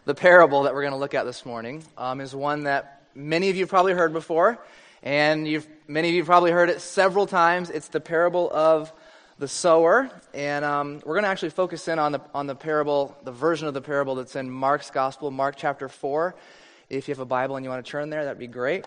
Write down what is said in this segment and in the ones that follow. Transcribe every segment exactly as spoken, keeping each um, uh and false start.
The parable that we're going to look at this morning um, is one that many of you have probably heard before, and you've many of you have probably heard it several times. It's the parable of the sower, and um, we're going to actually focus in on the on the parable, the version of the parable that's in Mark's Gospel, Mark chapter four. If you have a Bible and you want to turn there, that'd be great.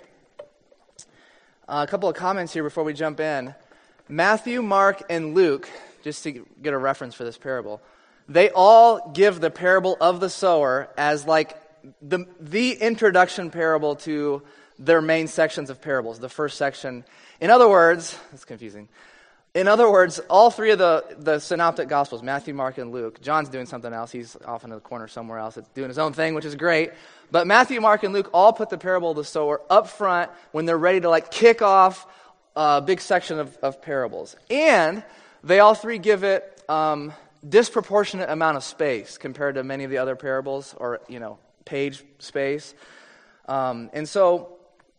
Uh, a couple of comments here before we jump in. Matthew, Mark, and Luke, just to get a reference for this parable, they all give the parable of the sower as like the the introduction parable to their main sections of parables, the first section. In other words, it's confusing. In other words, all three of the, the synoptic gospels, Matthew, Mark, and Luke, John's doing something else. He's off in the corner somewhere else. It's doing his own thing, which is great. But Matthew, Mark, and Luke all put the parable of the sower up front when they're ready to like kick off a big section of, of parables. And they all three give it um, disproportionate amount of space compared to many of the other parables, or, you know, page space. Um, and so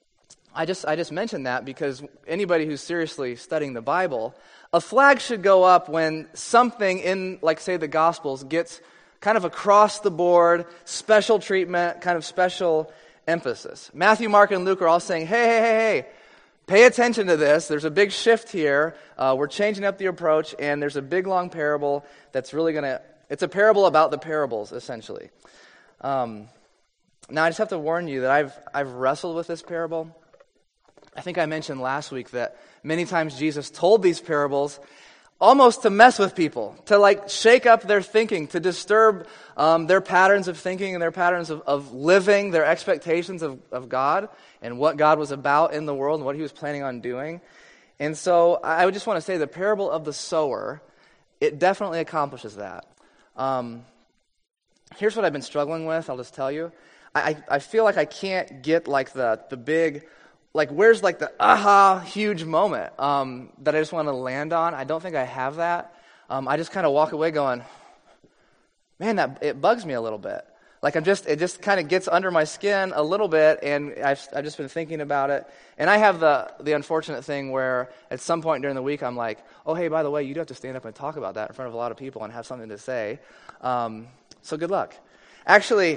I just I just mentioned that because anybody who's seriously studying the Bible, a flag should go up when something in, like, say, the Gospels gets kind of across the board, special treatment, kind of special emphasis. Matthew, Mark, and Luke are all saying, hey, hey, hey, hey, pay attention to this. There's a big shift here. Uh, we're changing up the approach, and there's a big, long parable that's really going to, it's a parable about the parables, essentially. Um, now, I just have to warn you that I've I've wrestled with this parable. I think I mentioned last week that many times Jesus told these parables almost to mess with people, to like shake up their thinking, to disturb um, their patterns of thinking and their patterns of, of living, their expectations of, of God and what God was about in the world and what he was planning on doing. And so I would just want to say the parable of the sower, it definitely accomplishes that. Um, here's what I've been struggling with, I'll just tell you. I, I feel like I can't get like the the big... Like, where's like the aha huge moment um, that I just want to land on? I don't think I have that. Um, I just kind of walk away going, man, that it bugs me a little bit. Like, I'm just, it just kind of gets under my skin a little bit, and I've, I've just been thinking about it. And I have the the unfortunate thing where at some point during the week I'm like, oh, hey, by the way, you do have to stand up and talk about that in front of a lot of people and have something to say. Um, so good luck. Actually...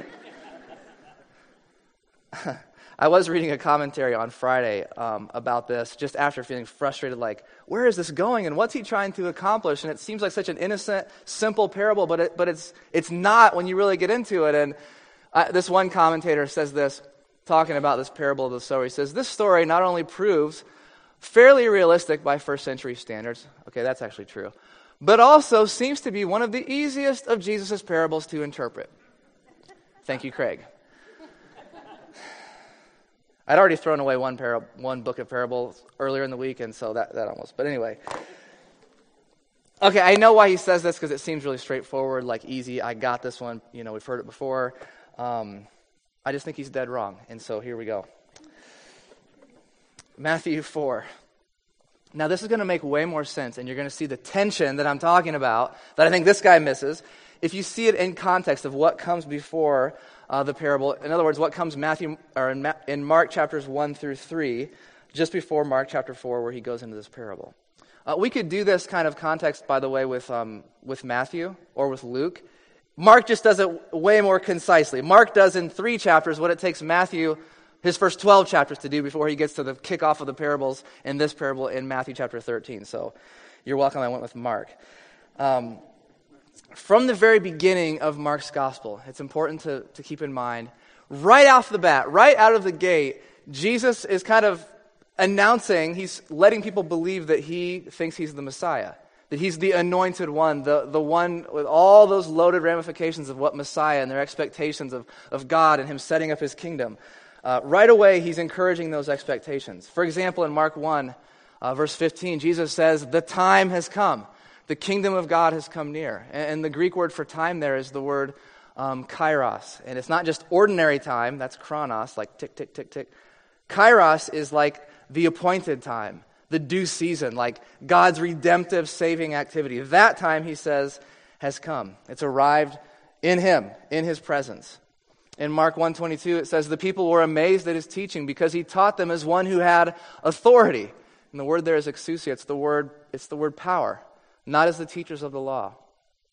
I was reading a commentary on Friday um, about this, just after feeling frustrated, like, where is this going, and what's he trying to accomplish? And it seems like such an innocent, simple parable, but it, but it's it's not when you really get into it. And uh, this one commentator says this, talking about this parable of the sower. He says, this story not only proves fairly realistic by first century standards, okay, that's actually true, but also seems to be one of the easiest of Jesus' parables to interpret. Thank you, Craig. I'd already thrown away one parable, one book of parables earlier in the week, and so that, that almost. But anyway. Okay, I know why he says this, because it seems really straightforward, like easy. I got this one. You know, we've heard it before. Um, I just think he's dead wrong, and so here we go. Matthew four. Now, this is going to make way more sense, and you're going to see the tension that I'm talking about that I think this guy misses if you see it in context of what comes before Uh, the parable. In other words, what comes Matthew or in, Ma- in Mark chapters one through three, just before Mark chapter four, where he goes into this parable. Uh, we could do this kind of context, by the way, with um, with Matthew or with Luke. Mark just does it way more concisely. Mark does in three chapters what it takes Matthew, his first twelve chapters, to do before he gets to the kickoff of the parables in this parable in Matthew chapter thirteen. So you're welcome. I went with Mark. Um, From the very beginning of Mark's gospel, it's important to, to keep in mind, right off the bat, right out of the gate, Jesus is kind of announcing, he's letting people believe that he thinks he's the Messiah, that he's the anointed one, the, the one with all those loaded ramifications of what Messiah and their expectations of, of God and him setting up his kingdom. Uh, right away, he's encouraging those expectations. For example, in Mark one, uh, verse fifteen, Jesus says, the time has come. The kingdom of God has come near. And the Greek word for time there is the word um, kairos. And it's not just ordinary time, that's chronos, like tick, tick, tick, tick. Kairos is like the appointed time, the due season, like God's redemptive saving activity. That time, he says, has come. It's arrived in him, in his presence. In Mark one twenty-two, it says, the people were amazed at his teaching because he taught them as one who had authority. And the word there is exousia. It's the word, it's the word power. Not as the teachers of the law.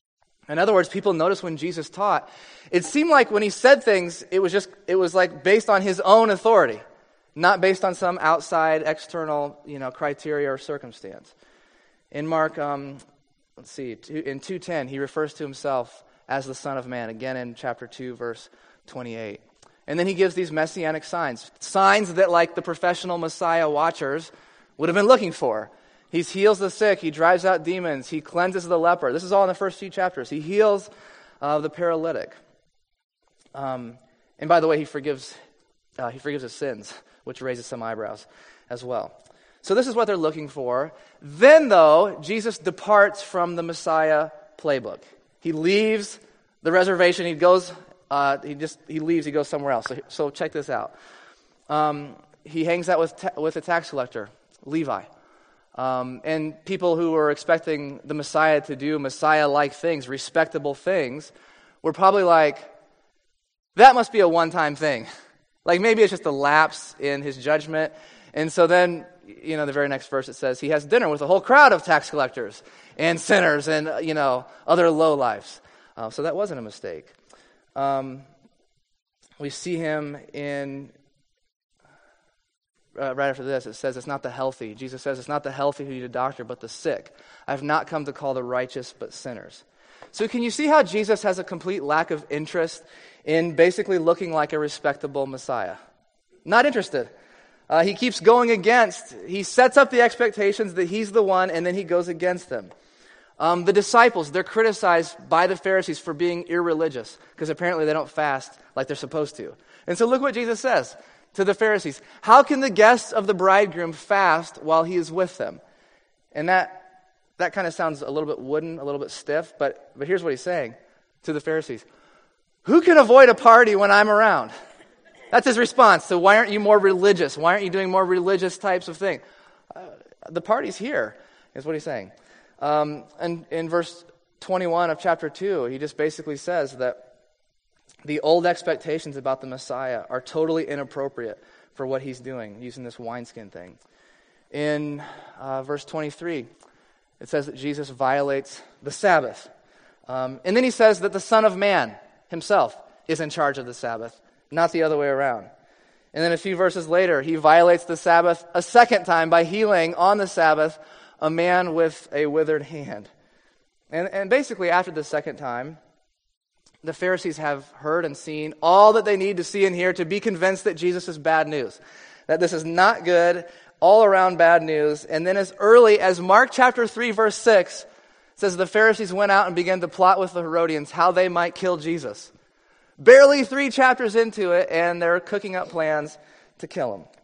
In other words, people noticed when Jesus taught, it seemed like when he said things, it was just, it was like based on his own authority, not based on some outside, external, you know, criteria or circumstance. In Mark, um, let's see, in two ten, he refers to himself as the Son of Man, again in chapter two, verse twenty-eight. And then he gives these messianic signs, signs that like the professional Messiah watchers would have been looking for. He heals the sick, he drives out demons, he cleanses the leper. This is all in the first few chapters. He heals uh, the paralytic. Um, and by the way, he forgives uh, he forgives his sins, which raises some eyebrows as well. So this is what they're looking for. Then, though, Jesus departs from the Messiah playbook. He leaves the reservation. He goes. Uh, he just he leaves. He goes somewhere else. So, so check this out. Um, he hangs out with ta- with a tax collector, Levi, um, and people who were expecting the Messiah to do Messiah-like things, respectable things, were probably like, that must be a one-time thing. Like maybe it's just a lapse in his judgment. And so then, you know, the very next verse it says, he has dinner with a whole crowd of tax collectors and sinners and, uh, you know, other lowlifes. Uh, so that wasn't a mistake. Um, we see him in, uh, right after this, it says it's not the healthy. Jesus says it's not the healthy who need a doctor, but the sick. I've not come to call the righteous, but sinners. So can you see how Jesus has a complete lack of interest in basically looking like a respectable Messiah? Not interested. Uh, he keeps going against, he sets up the expectations that he's the one, and then he goes against them. Um, the disciples, they're criticized by the Pharisees for being irreligious, because apparently they don't fast like they're supposed to. And so look what Jesus says to the Pharisees. How can the guests of the bridegroom fast while he is with them? And that that kind of sounds a little bit wooden, a little bit stiff, but, but here's what he's saying to the Pharisees. Who can avoid a party when I'm around? That's his response. So why aren't you more religious? Why aren't you doing more religious types of things? Uh, the party's here, is what he's saying. Um, and in verse twenty-one of chapter two, he just basically says that the old expectations about the Messiah are totally inappropriate for what he's doing, using this wineskin thing. In uh, verse twenty-three, it says that Jesus violates the Sabbath. Um, and then he says that the Son of Man himself is in charge of the Sabbath, not the other way around. And then a few verses later, he violates the Sabbath a second time by healing on the Sabbath a man with a withered hand. And, and basically, after the second time, the Pharisees have heard and seen all that they need to see and hear to be convinced that Jesus is bad news, that this is not good, all around bad news. And then as early as Mark chapter three, verse six, says the Pharisees went out and began to plot with the Herodians how they might kill Jesus. Barely three chapters into it, and they're cooking up plans to kill him.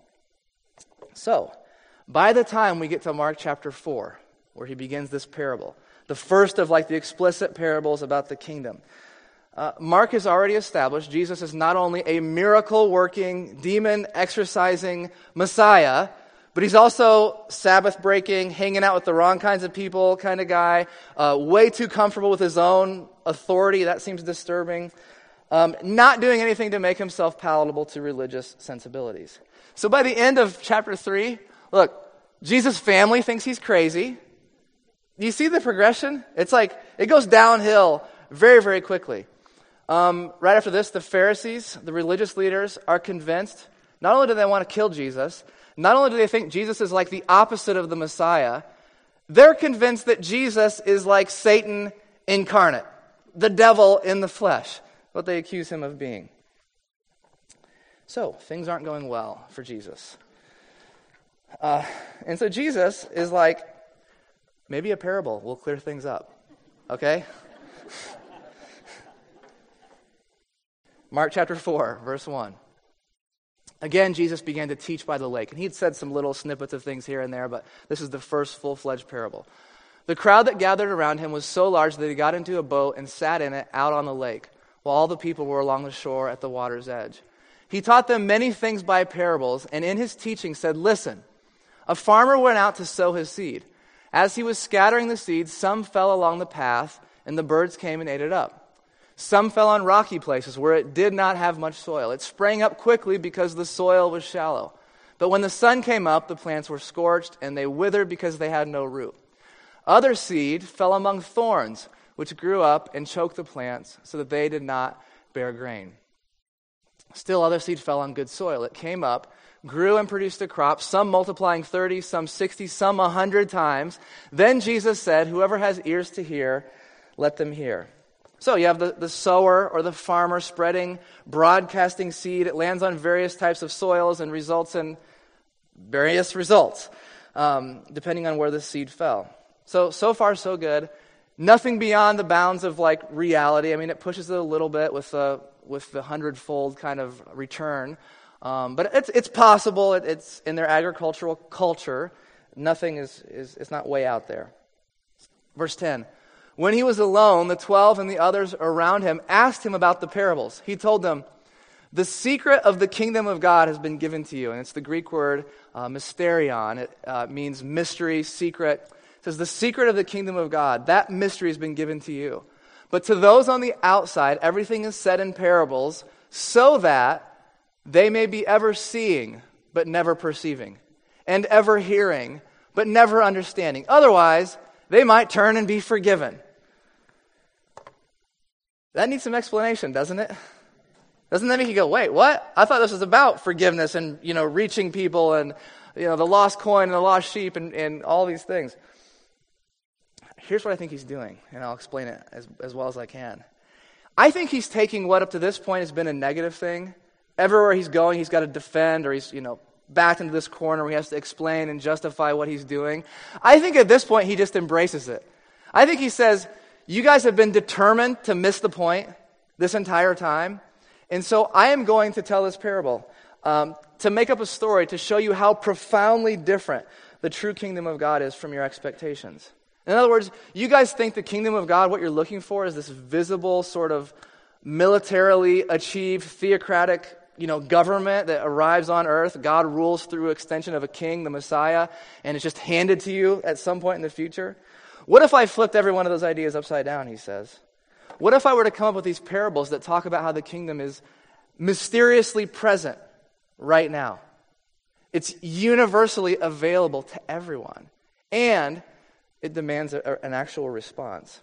So, by the time we get to Mark chapter four, where he begins this parable, the first of like the explicit parables about the kingdom, uh, Mark has already established Jesus is not only a miracle-working, demon-exorcising Messiah, but he's also Sabbath-breaking, hanging out with the wrong kinds of people kind of guy, uh, way too comfortable with his own authority. That seems disturbing. Um, not doing anything to make himself palatable to religious sensibilities. So by the end of chapter three, look, Jesus' family thinks he's crazy. Do you see the progression? It's like, it goes downhill very, very quickly. Um, right after this, the Pharisees, the religious leaders, are convinced, not only do they want to kill Jesus, not only do they think Jesus is like the opposite of the Messiah, they're convinced that Jesus is like Satan incarnate, the devil in the flesh, what they accuse him of being. So, things aren't going well for Jesus. Uh, and so Jesus is like, maybe a parable will clear things up. Okay? Mark chapter four, verse one. Again, Jesus began to teach by the lake. And he'd said some little snippets of things here and there, but this is the first full-fledged parable. The crowd that gathered around him was so large that he got into a boat and sat in it out on the lake, while all the people were along the shore at the water's edge. He taught them many things by parables, and in his teaching said, "Listen, a farmer went out to sow his seed. As he was scattering the seeds, some fell along the path, and the birds came and ate it up. Some fell on rocky places where it did not have much soil. It sprang up quickly because the soil was shallow. But when the sun came up, the plants were scorched, and they withered because they had no root. Other seed fell among thorns, which grew up and choked the plants so that they did not bear grain. Still other seed fell on good soil. It came up, grew and produced a crop, some multiplying thirty, some sixty, some a hundred times. Then Jesus said, whoever has ears to hear, let them hear. So you have the, the sower or the farmer spreading, broadcasting seed. It lands on various types of soils and results in various results, um, depending on where the seed fell. So, so far so good. Nothing beyond the bounds of like reality. I mean, it pushes it a little bit with the with the hundredfold kind of return. Um, but it's it's possible. It, it's in their agricultural culture. Nothing is, is is not way out there. Verse ten. When he was alone, the twelve and the others around him asked him about the parables. He told them, the secret of the kingdom of God has been given to you. And it's the Greek word uh, mysterion. It uh, means mystery, secret. It says the secret of the kingdom of God, that mystery has been given to you. But to those on the outside, everything is said in parables so that they may be ever seeing but never perceiving, and ever hearing but never understanding. Otherwise, they might turn and be forgiven. That needs some explanation, doesn't it? Doesn't that make you go, wait, what? I thought this was about forgiveness and, you know, reaching people and, you know, the lost coin and the lost sheep and, and all these things. Here's what I think he's doing, and I'll explain it as, as well as I can. I think he's taking what up to this point has been a negative thing. Everywhere he's going, he's got to defend, or he's, you know, backed into this corner where he has to explain and justify what he's doing. I think at this point he just embraces it. I think he says, you guys have been determined to miss the point this entire time, and so I am going to tell this parable um, to make up a story to show you how profoundly different the true kingdom of God is from your expectations. In other words, you guys think the kingdom of God, what you're looking for is this visible sort of militarily achieved theocratic, you know, government that arrives on earth. God rules through extension of a king, the Messiah, and it's just handed to you at some point in the future. What if I flipped every one of those ideas upside down, he says? What if I were to come up with these parables that talk about how the kingdom is mysteriously present right now? It's universally available to everyone. And it demands a, an actual response.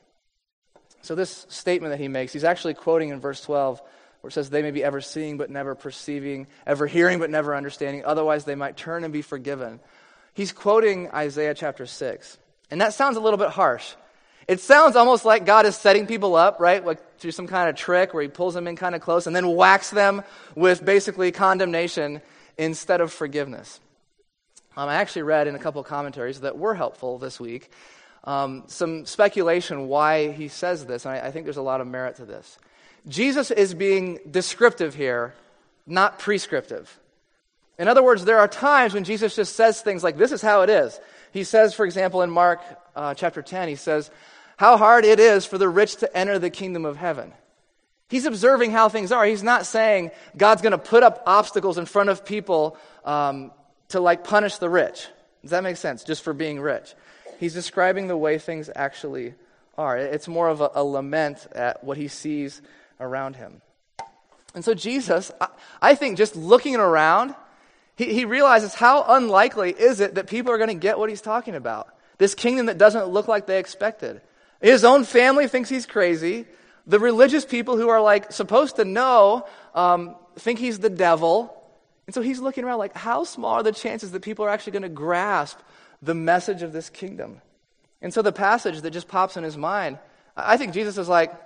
So this statement that he makes, he's actually quoting in verse twelve, where it says, they may be ever seeing but never perceiving, ever hearing but never understanding, otherwise they might turn and be forgiven. He's quoting Isaiah chapter six. And that sounds a little bit harsh. It sounds almost like God is setting people up, right, like through some kind of trick where he pulls them in kind of close and then whacks them with basically condemnation instead of forgiveness. Um, I actually read in a couple of commentaries that were helpful this week um, some speculation why he says this, and I, I think there's a lot of merit to this. Jesus is being descriptive here, not prescriptive. In other words, there are times when Jesus just says things like, this is how it is. He says, for example, in Mark uh, chapter ten, he says, how hard it is for the rich to enter the kingdom of heaven. He's observing how things are. He's not saying God's going to put up obstacles in front of people um, to like punish the rich. Does that make sense? Just for being rich. He's describing the way things actually are. It's more of a, a lament at what he sees around him. And so Jesus, I, I think just looking around, he, he realizes how unlikely is it that people are going to get what he's talking about. This kingdom that doesn't look like they expected. His own family thinks he's crazy. The religious people who are like supposed to know um, think he's the devil. And so he's looking around like, how small are the chances that people are actually going to grasp the message of this kingdom? And so the passage that just pops in his mind, I think Jesus is like,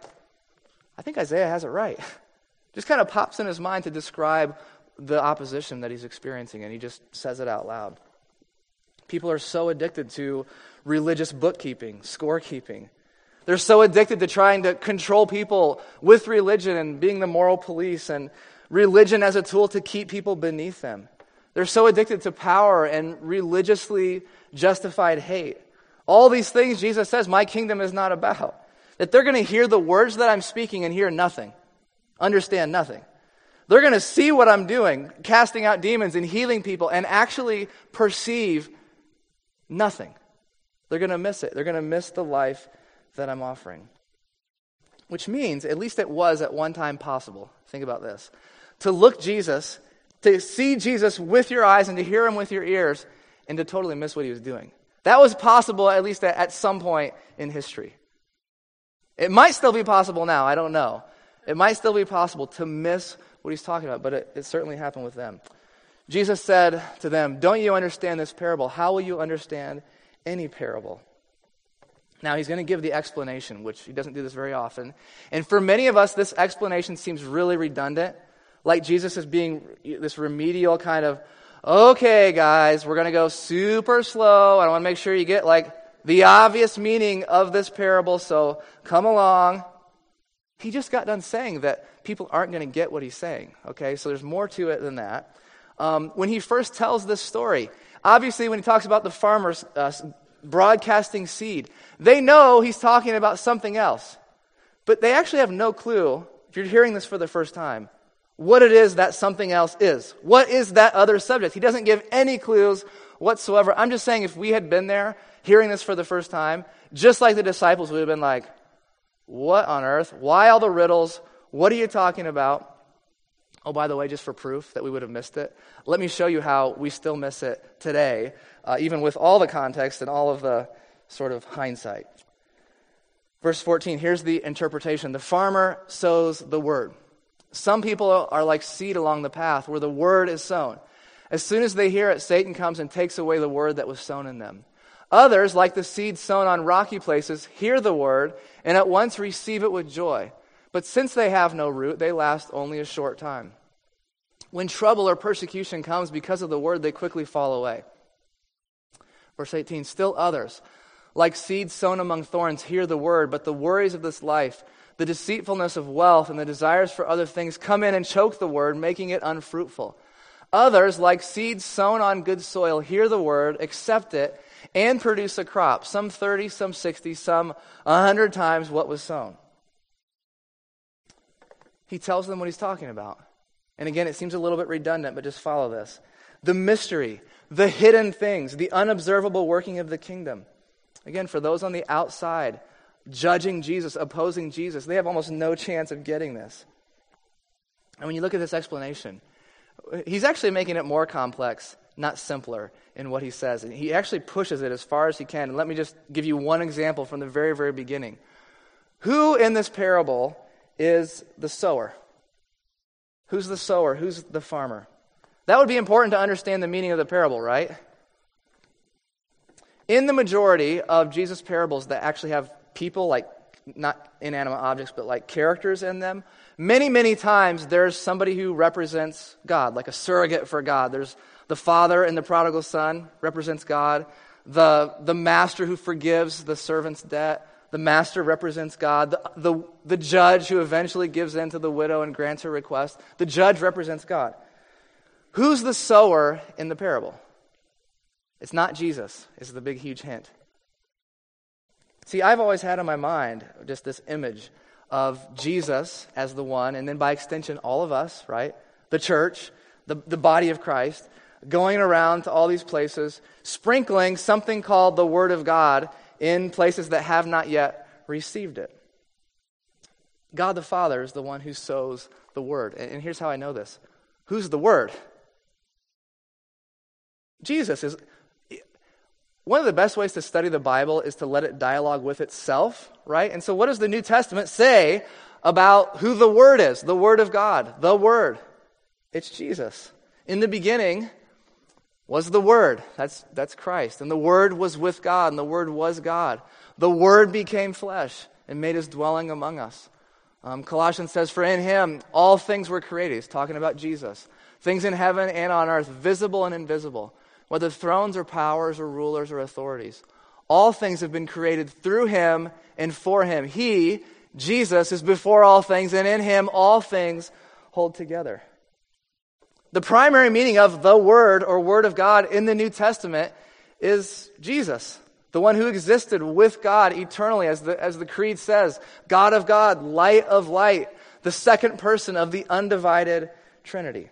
I think Isaiah has it right. Just kind of pops in his mind to describe the opposition that he's experiencing, and he just says it out loud. People are so addicted to religious bookkeeping, scorekeeping. They're so addicted to trying to control people with religion and being the moral police and religion as a tool to keep people beneath them. They're so addicted to power and religiously justified hate. All these things Jesus says my kingdom is not about. That they're going to hear the words that I'm speaking and hear nothing, understand nothing. They're going to see what I'm doing, casting out demons and healing people, and actually perceive nothing. They're going to miss it. They're going to miss the life that I'm offering. Which means, at least it was at one time possible, think about this, to look Jesus, to see Jesus with your eyes and to hear him with your ears, and to totally miss what he was doing. That was possible at least at, at some point in history. It might still be possible now, I don't know. It might still be possible to miss what he's talking about, but it, it certainly happened with them. Jesus said to them, "Don't you understand this parable? How will you understand any parable?" Now he's going to give the explanation, which he doesn't do this very often. And for many of us, this explanation seems really redundant, like Jesus is being this remedial kind of, okay, guys, we're going to go super slow. I want to make sure you get like the obvious meaning of this parable, so come along. He just got done saying that people aren't going to get what he's saying, okay? So there's more to it than that. Um, when he first tells this story, obviously when he talks about the farmers uh, broadcasting seed, they know he's talking about something else. But they actually have no clue, if you're hearing this for the first time, what it is that something else is. What is that other subject? He doesn't give any clues whatsoever. I'm just saying if we had been there hearing this for the first time, just like the disciples would have been like, what on earth? Why all the riddles? What are you talking about? Oh, by the way, just for proof that we would have missed it, let me show you how we still miss it today, uh, even with all the context and all of the sort of hindsight. Verse fourteen, here's the interpretation. The farmer sows the word. Some people are like seed along the path where the word is sown. As soon as they hear it, Satan comes and takes away the word that was sown in them. Others, like the seed sown on rocky places, hear the word and at once receive it with joy. But since they have no root, they last only a short time. When trouble or persecution comes because of the word, they quickly fall away. Verse eighteen, still others, like seeds sown among thorns, hear the word, but the worries of this life, the deceitfulness of wealth, and the desires for other things come in and choke the word, making it unfruitful. Others, like seeds sown on good soil, hear the word, accept it, and produce a crop, some thirty, some sixty, some a hundred times what was sown. He tells them what he's talking about. And again, it seems a little bit redundant, but just follow this. The mystery, the hidden things, the unobservable working of the kingdom. Again, for those on the outside, judging Jesus, opposing Jesus, they have almost no chance of getting this. And when you look at this explanation, he's actually making it more complex, not simpler in what he says. And he actually pushes it as far as he can. And let me just give you one example from the very, very beginning. Who in this parable is the sower? Who's the sower? Who's the farmer? That would be important to understand the meaning of the parable, right? In the majority of Jesus' parables that actually have people, like not inanimate objects, but like characters in them, many, many times there's somebody who represents God, like a surrogate for God. There's the father in the prodigal son represents God. The, the master who forgives the servant's debt. The master represents God. The, the, the judge who eventually gives in to the widow and grants her request. The judge represents God. Who's the sower in the parable? It's not Jesus, is the big, huge hint. See, I've always had in my mind just this image of Jesus as the one, and then by extension, all of us, right? The church, the, the body of Christ, going around to all these places, sprinkling something called the Word of God in places that have not yet received it. God the Father is the one who sows the Word. And here's how I know this. Who's the Word? Jesus is. One of the best ways to study the Bible is to let it dialogue with itself, right? And so what does the New Testament say about who the Word is? The Word of God, the Word. It's Jesus. In the beginning was the Word. That's, that's Christ. And the Word was with God, and the Word was God. The Word became flesh and made his dwelling among us. Um, Colossians says, for in him all things were created. He's talking about Jesus. Things in heaven and on earth, visible and invisible. Whether thrones or powers or rulers or authorities. All things have been created through him and for him. He, Jesus, is before all things, and in him all things hold together. The primary meaning of the Word or Word of God in the New Testament is Jesus, the one who existed with God eternally, as the, as the Creed says, God of God, light of light, the second person of the undivided Trinity.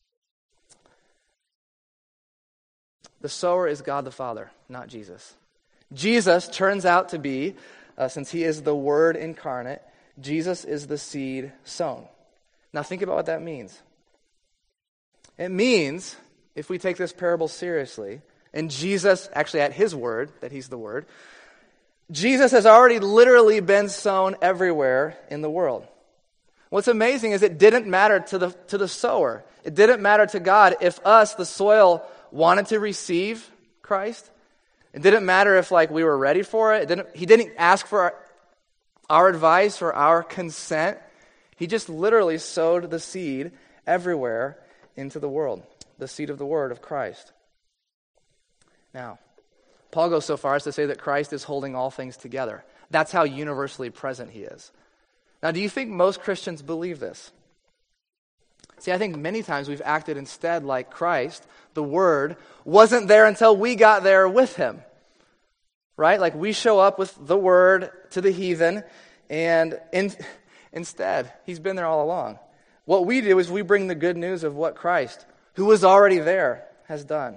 The sower is God the Father, not Jesus. Jesus turns out to be, uh, since he is the Word incarnate, Jesus is the seed sown. Now think about what that means. It means, if we take this parable seriously, and Jesus, actually at his word, that he's the Word, Jesus has already literally been sown everywhere in the world. What's amazing is it didn't matter to the to the sower. It didn't matter to God if us, the soil, wanted to receive Christ. It didn't matter if like we were ready for it. It didn't, he didn't ask for our, our advice or our consent. He just literally sowed the seed everywhere into the world, the seed of the word of Christ. Now, Paul goes so far as to say that Christ is holding all things together. That's how universally present he is. Now, do you think most Christians believe this? See, I think many times we've acted instead like Christ, the Word, wasn't there until we got there with him. Right? Like we show up with the Word to the heathen, and in, instead, he's been there all along. What we do is we bring the good news of what Christ, who was already there, has done.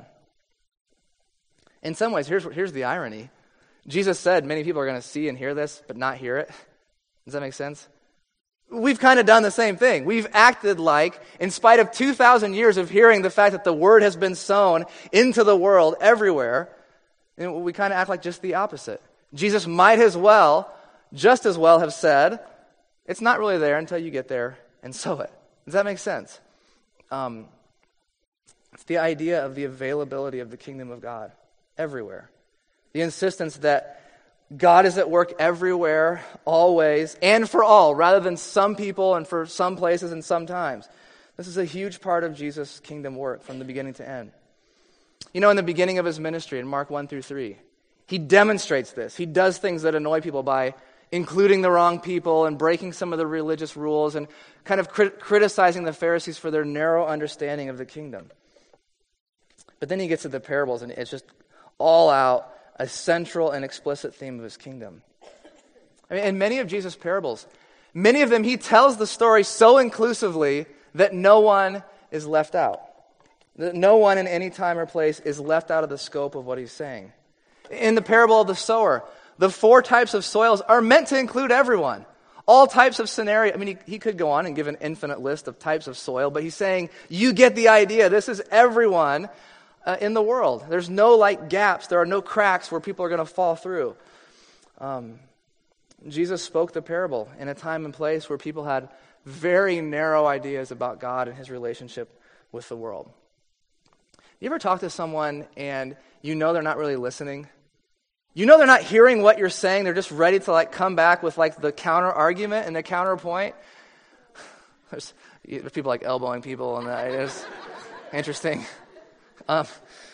In some ways, here's, here's the irony. Jesus said many people are going to see and hear this, but not hear it. Does that make sense? We've kind of done the same thing. We've acted like, in spite of two thousand years of hearing the fact that the word has been sown into the world everywhere, and we kind of act like just the opposite. Jesus might as well, just as well have said, it's not really there until you get there and sow it. Does that make sense? Um, it's the idea of the availability of the kingdom of God everywhere. The insistence that God is at work everywhere, always, and for all, rather than some people and for some places and sometimes. This is a huge part of Jesus' kingdom work from the beginning to end. You know, in the beginning of his ministry, in Mark one through three, he demonstrates this. He does things that annoy people by including the wrong people and breaking some of the religious rules and kind of crit- criticizing the Pharisees for their narrow understanding of the kingdom. But then he gets to the parables, and it's just all out a central and explicit theme of his kingdom. I mean, in many of Jesus' parables, many of them he tells the story so inclusively that no one is left out. That no one in any time or place is left out of the scope of what he's saying. In the parable of the sower, the four types of soils are meant to include everyone. All types of scenario. I mean, he, he could go on and give an infinite list of types of soil, but he's saying, you get the idea. This is everyone Uh, in the world. There's no like gaps. There are no cracks where people are going to fall through. Um, Jesus spoke the parable in a time and place where people had very narrow ideas about God and his relationship with the world. You ever talk to someone and you know they're not really listening? You know they're not hearing what you're saying. They're just ready to like come back with like the counter argument and the counterpoint. There's, there's people like elbowing people, and that is interesting. Um,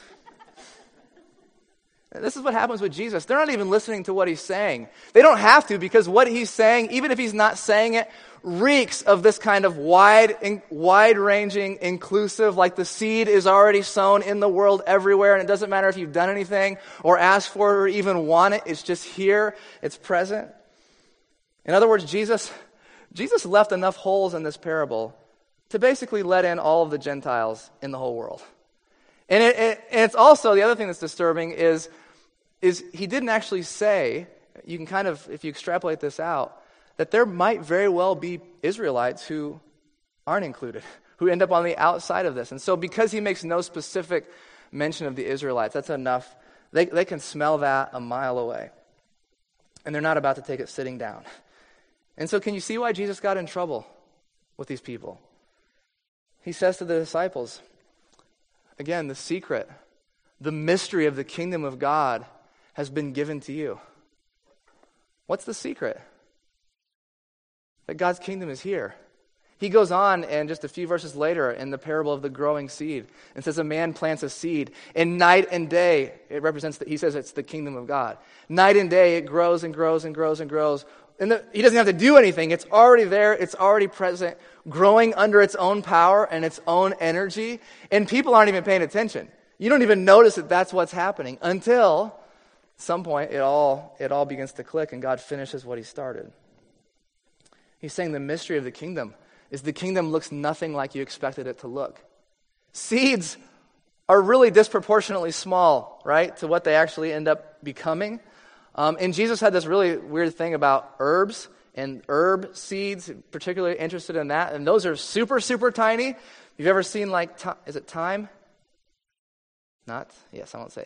this is what happens with Jesus. They're not even listening to what he's saying. They don't have to, because what he's saying, even if he's not saying it, reeks of this kind of wide, in, wide-ranging, inclusive, like the seed is already sown in the world everywhere, and it doesn't matter if you've done anything or asked for it or even want it. It's just here. It's present. In other words, Jesus, Jesus left enough holes in this parable to basically let in all of the Gentiles in the whole world. And, it, it, and it's also, the other thing that's disturbing is, is he didn't actually say, you can kind of, if you extrapolate this out, that there might very well be Israelites who aren't included, who end up on the outside of this. And so because he makes no specific mention of the Israelites, that's enough. They, they can smell that a mile away. And they're not about to take it sitting down. And so can you see why Jesus got in trouble with these people? He says to the disciples, again, the secret, the mystery of the kingdom of God has been given to you. What's the secret? That God's kingdom is here. He goes on, and just a few verses later in the parable of the growing seed, and says a man plants a seed, and night and day, it represents, that he says it's the kingdom of God. Night and day, it grows and grows and grows and grows. And the, he doesn't have to do anything. It's already there. It's already present, growing under its own power and its own energy. And people aren't even paying attention. You don't even notice that that's what's happening until at some point it all, it all begins to click and God finishes what he started. He's saying the mystery of the kingdom is the kingdom looks nothing like you expected it to look. Seeds are really disproportionately small, right, to what they actually end up becoming. Um, and Jesus had this really weird thing about herbs and herb seeds, particularly interested in that. And those are super, super tiny. You've ever seen like, is it thyme? Not? Yes, I won't say.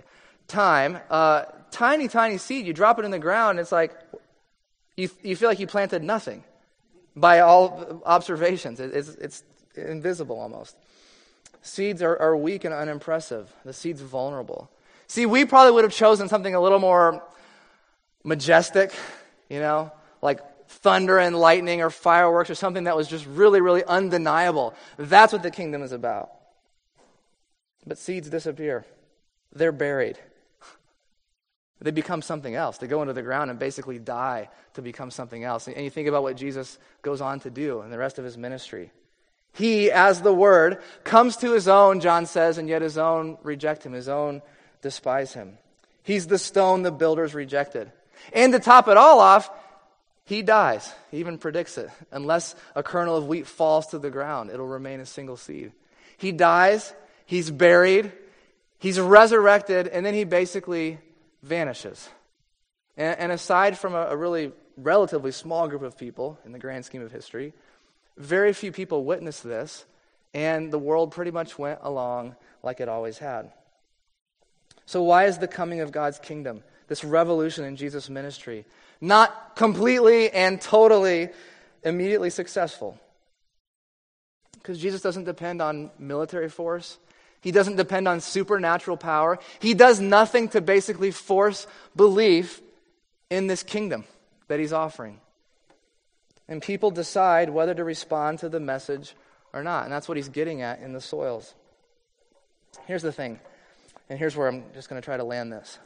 time, uh, tiny, tiny seed, you drop it in the ground, and it's like, you you feel like you planted nothing by all observations. It, it's, it's invisible almost. Seeds are, are weak and unimpressive. The seed's vulnerable. See, we probably would have chosen something a little more majestic, you know, like thunder and lightning or fireworks or something that was just really, really undeniable. That's what the kingdom is about. But seeds disappear. They're buried. They become something else. They go into the ground and basically die to become something else. And you think about what Jesus goes on to do in the rest of his ministry. He, as the Word, comes to his own, John says, and yet his own reject him. His own despise him. He's the stone the builders rejected. And to top it all off, he dies. He even predicts it. Unless a kernel of wheat falls to the ground, it'll remain a single seed. He dies, he's buried, he's resurrected, and then he basically vanishes. And, and aside from a, a really relatively small group of people in the grand scheme of history, very few people witnessed this, and the world pretty much went along like it always had. So why is the coming of God's kingdom, this revolution in Jesus' ministry, not completely and totally immediately successful? Because Jesus doesn't depend on military force. He doesn't depend on supernatural power. He does nothing to basically force belief in this kingdom that he's offering. And people decide whether to respond to the message or not. And that's what he's getting at in the soils. Here's the thing. And here's where I'm just going to try to land this.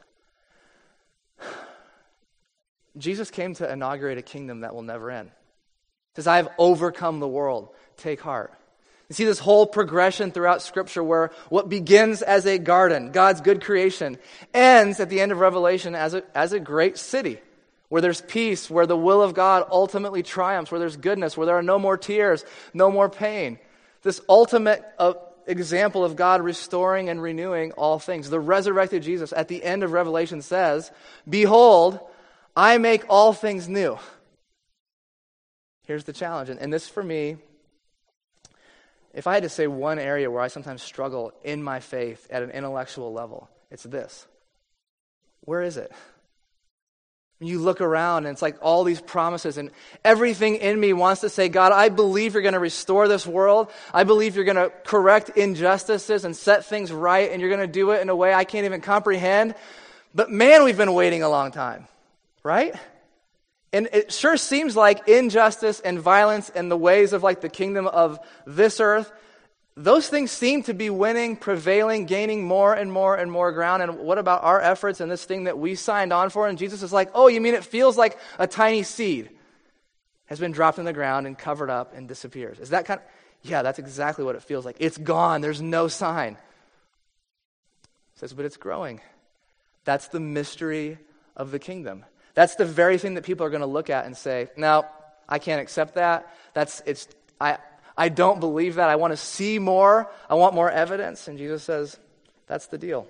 Jesus came to inaugurate a kingdom that will never end. He says, I have overcome the world. Take heart. You see this whole progression throughout Scripture where what begins as a garden, God's good creation, ends at the end of Revelation as a, as a great city where there's peace, where the will of God ultimately triumphs, where there's goodness, where there are no more tears, no more pain. This ultimate uh, example of God restoring and renewing all things. The resurrected Jesus at the end of Revelation says, behold, I make all things new. Here's the challenge. And, and this for me, if I had to say one area where I sometimes struggle in my faith at an intellectual level, it's this. Where is it? You look around and it's like all these promises and everything in me wants to say, God, I believe you're going to restore this world. I believe you're going to correct injustices and set things right, and you're going to do it in a way I can't even comprehend. But man, we've been waiting a long time, right? And it sure seems like injustice and violence and the ways of like the kingdom of this earth, those things seem to be winning, prevailing, gaining more and more and more ground. And what about our efforts and this thing that we signed on for? And Jesus is like, oh, you mean it feels like a tiny seed has been dropped in the ground and covered up and disappears? Is that kind of, yeah, that's exactly what it feels like. It's gone. There's no sign. He says, but it's growing. That's the mystery of the kingdom. That's the very thing that people are going to look at and say, no, I can't accept that. That's, it's, I, I don't believe that. I want to see more. I want more evidence. And Jesus says, that's the deal.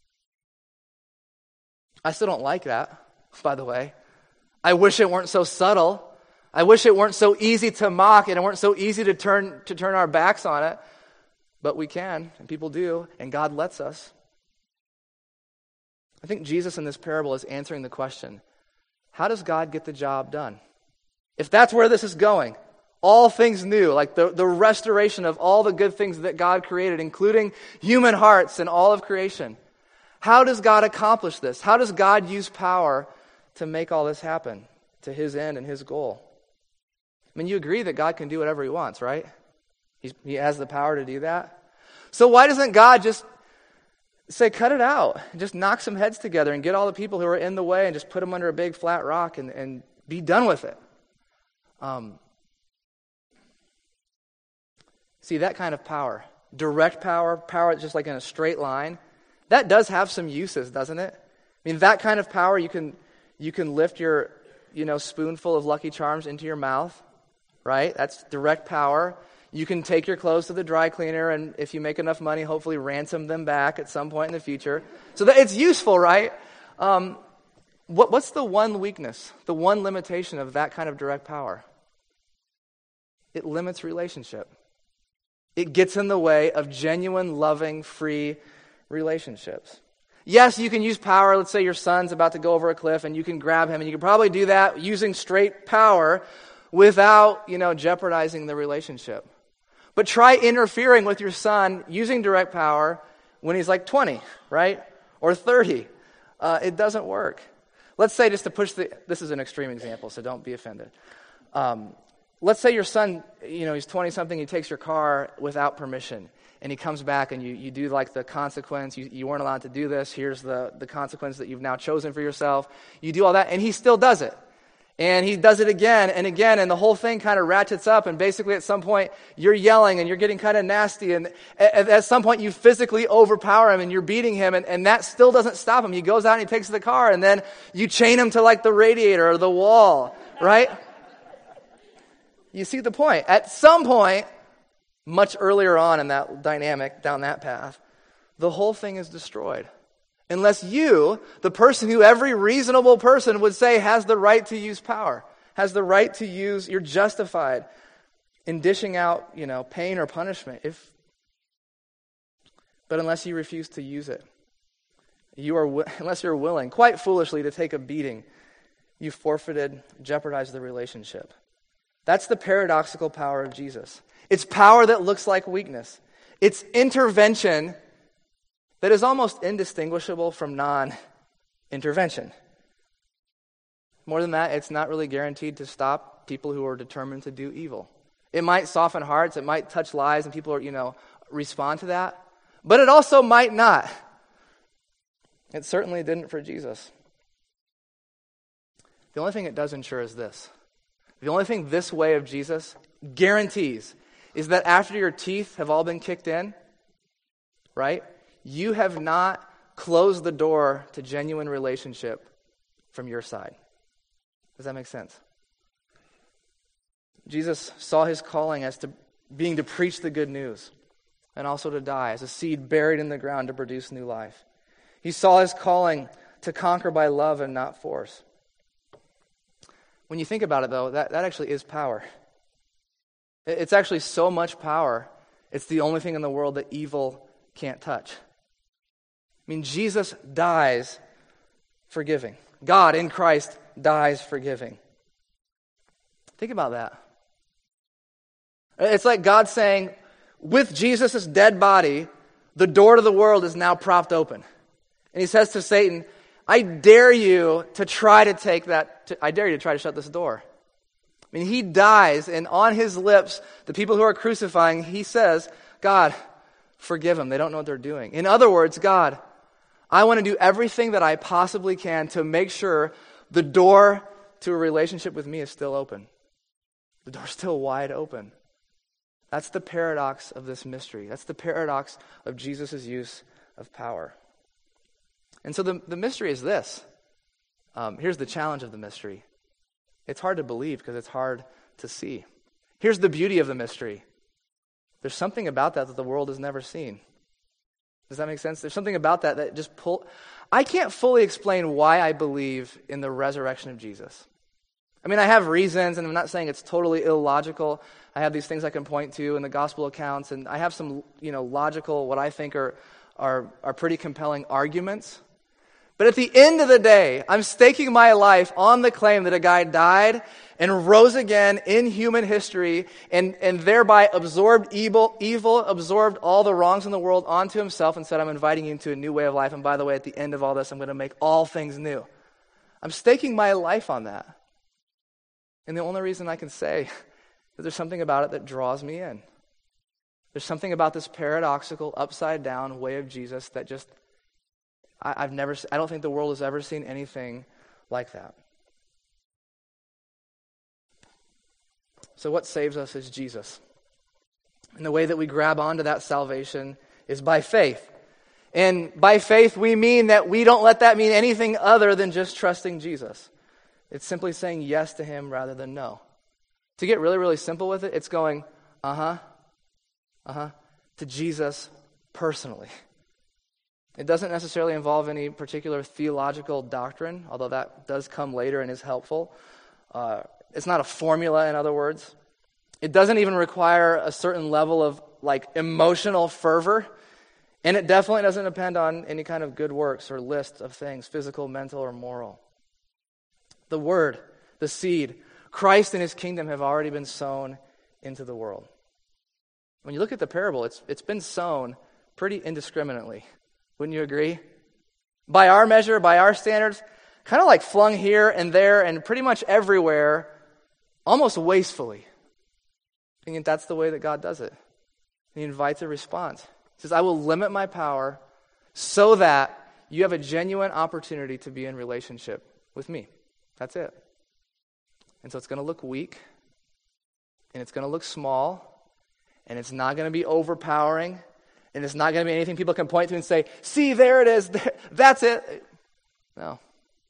I still don't like that, by the way. I wish it weren't so subtle. I wish it weren't so easy to mock and it weren't so easy to turn to turn our backs on it. But we can, and people do, and God lets us. I think Jesus in this parable is answering the question, how does God get the job done? If that's where this is going, all things new, like the, the restoration of all the good things that God created, including human hearts and all of creation. How does God accomplish this? How does God use power to make all this happen to his end and his goal? I mean, you agree that God can do whatever he wants, right? He's, he has the power to do that. So why doesn't God just say, cut it out, just knock some heads together and get all the people who are in the way and just put them under a big flat rock and, and be done with it? Um, see, that kind of power, direct power, power just like in a straight line, that does have some uses, doesn't it? I mean, that kind of power, you can you can lift your, you know, spoonful of Lucky Charms into your mouth, right? That's direct power. You can take your clothes to the dry cleaner, and if you make enough money, hopefully ransom them back at some point in the future. So that it's useful, right? Um, what, what's the one weakness, the one limitation of that kind of direct power? It limits relationship. It gets in the way of genuine, loving, free relationships. Yes, you can use power. Let's say your son's about to go over a cliff and you can grab him, and you can probably do that using straight power without, you know, jeopardizing the relationship. But try interfering with your son using direct power when he's like twenty, right? Or thirty. Uh, it doesn't work. Let's say, just to push the, this is an extreme example, so don't be offended. Um, let's say your son, you know, he's twenty-something, he takes your car without permission, and he comes back and you, you do like the consequence, you, you weren't allowed to do this, here's the, the consequence that you've now chosen for yourself. You do all that, and he still does it. And he does it again and again, and the whole thing kind of ratchets up, and basically at some point you're yelling and you're getting kind of nasty, and at, at some point you physically overpower him and you're beating him, and, and that still doesn't stop him. He goes out and he takes the car, and then you chain him to like the radiator or the wall, right? You see the point. At some point, much earlier on in that dynamic, down that path, the whole thing is destroyed. Unless you, the person who every reasonable person would say has the right to use power, has the right to use, you're justified in dishing out, you know, pain or punishment. If, but unless you refuse to use it, you are, unless you're willing, quite foolishly, to take a beating, you forfeited, jeopardized the relationship. That's the paradoxical power of Jesus. It's power that looks like weakness. It's intervention that is almost indistinguishable from non-intervention. More than that, it's not really guaranteed to stop people who are determined to do evil. It might soften hearts, it might touch lives, and people are, you know, respond to that. But it also might not. It certainly didn't for Jesus. The only thing it does ensure is this. The only thing this way of Jesus guarantees is that after your teeth have all been kicked in, right, you have not closed the door to genuine relationship from your side. Does that make sense? Jesus saw his calling as to being to preach the good news and also to die as a seed buried in the ground to produce new life. He saw his calling to conquer by love and not force. When you think about it, though, that, that actually is power. It's actually so much power, it's the only thing in the world that evil can't touch. I mean, Jesus dies forgiving. God in Christ dies forgiving. Think about that. It's like God saying, with Jesus' dead body, the door to the world is now propped open. And he says to Satan, I dare you to try to take that, to, I dare you to try to shut this door. I mean, he dies, and on his lips, the people who are crucifying, he says, God, forgive them. They don't know what they're doing. In other words, God, I want to do everything that I possibly can to make sure the door to a relationship with me is still open. The door's still wide open. That's the paradox of this mystery. That's the paradox of Jesus' use of power. And so the, the mystery is this. Um, here's the challenge of the mystery. It's hard to believe because it's hard to see. Here's the beauty of the mystery. There's something about that that the world has never seen. Does that make sense? There's something about that that just pull. I can't fully explain why I believe in the resurrection of Jesus. I mean, I have reasons, and I'm not saying it's totally illogical. I have these things I can point to in the gospel accounts, and I have some, you know, logical, what I think are are are pretty compelling arguments. But at the end of the day, I'm staking my life on the claim that a guy died and rose again in human history and, and thereby absorbed evil, evil, absorbed all the wrongs in the world onto himself and said, I'm inviting you into a new way of life. And by the way, at the end of all this, I'm going to make all things new. I'm staking my life on that. And the only reason I can say is there's something about it that draws me in. There's something about this paradoxical, upside-down way of Jesus that just I, I've never, I don't think the world has ever seen anything like that. So what saves us is Jesus. And the way that we grab onto that salvation is by faith. And by faith, we mean that we don't let that mean anything other than just trusting Jesus. It's simply saying yes to him rather than no. To get really, really simple with it, it's going, uh-huh, uh-huh, to Jesus personally. It doesn't necessarily involve any particular theological doctrine, although that does come later and is helpful. Uh, it's not a formula, in other words. It doesn't even require a certain level of like emotional fervor. And it definitely doesn't depend on any kind of good works or list of things, physical, mental, or moral. The word, the seed, Christ and his kingdom have already been sown into the world. When you look at the parable, it's it's been sown pretty indiscriminately. Wouldn't you agree? By our measure, by our standards, kind of like flung here and there and pretty much everywhere, almost wastefully. I think that's the way that God does it. He invites a response. He says, I will limit my power so that you have a genuine opportunity to be in relationship with me. That's it. And so it's going to look weak, and it's going to look small, and it's not going to be overpowering, and it's not going to be anything people can point to and say, see, there it is, there, that's it. No.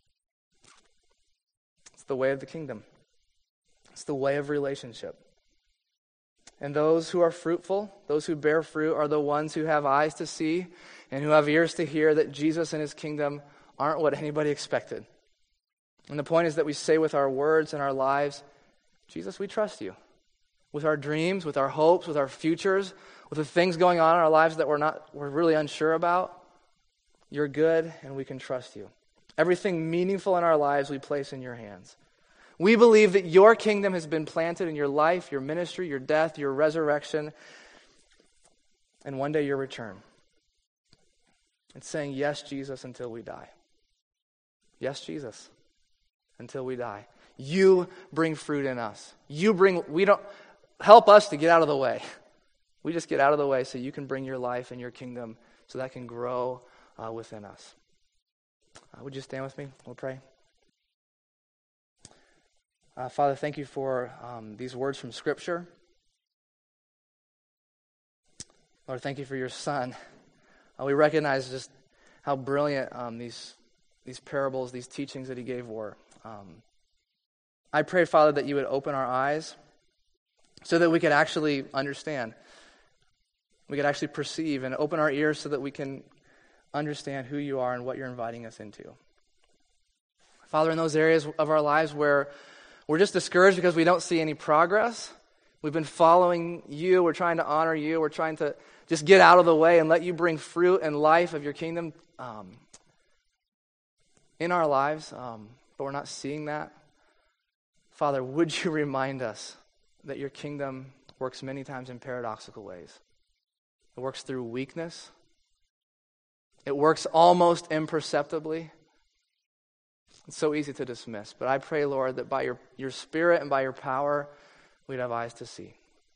It's the way of the kingdom. It's the way of relationship. And those who are fruitful, those who bear fruit, are the ones who have eyes to see and who have ears to hear that Jesus and his kingdom aren't what anybody expected. And the point is that we say with our words and our lives, Jesus, we trust you. With our dreams, with our hopes, with our futures, with the things going on in our lives that we're not, we're really unsure about, you're good and we can trust you. Everything meaningful in our lives we place in your hands. We believe that your kingdom has been planted in your life, your ministry, your death, your resurrection, and one day your return. It's saying, yes, Jesus, until we die. Yes, Jesus, until we die. You bring fruit in us. You bring, we don't, help us to get out of the way. We just get out of the way so you can bring your life and your kingdom so that can grow uh, within us. Uh, would you stand with me? We'll pray. Uh, Father, thank you for um, these words from Scripture. Lord, thank you for your Son. Uh, we recognize just how brilliant um, these these parables, these teachings that he gave were. Um, I pray, Father, that you would open our eyes so that we could actually understand. We could actually perceive, and open our ears so that we can understand who you are and what you're inviting us into. Father, in those areas of our lives where we're just discouraged because we don't see any progress. We've been following you. We're trying to honor you. We're trying to just get out of the way and let you bring fruit and life of your kingdom um, in our lives, um, but we're not seeing that. Father, would you remind us that your kingdom works many times in paradoxical ways. It works through weakness. It works almost imperceptibly. It's so easy to dismiss. But I pray, Lord, that by your, your Spirit and by your power, we'd have eyes to see.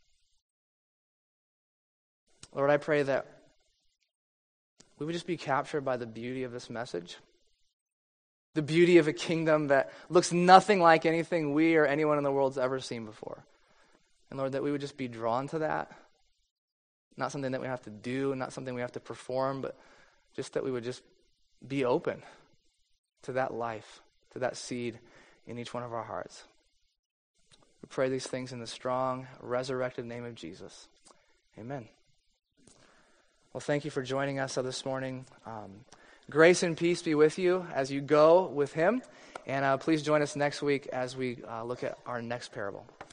Lord, I pray that we would just be captured by the beauty of this message. The beauty of a kingdom that looks nothing like anything we or anyone in the world's ever seen before. And Lord, that we would just be drawn to that. Not something that we have to do, not something we have to perform, but just that we would just be open to that life, to that seed in each one of our hearts. We pray these things in the strong, resurrected name of Jesus. Amen. Well, thank you for joining us this morning. Um, grace and peace be with you as you go with him. And uh, please join us next week as we uh, look at our next parable.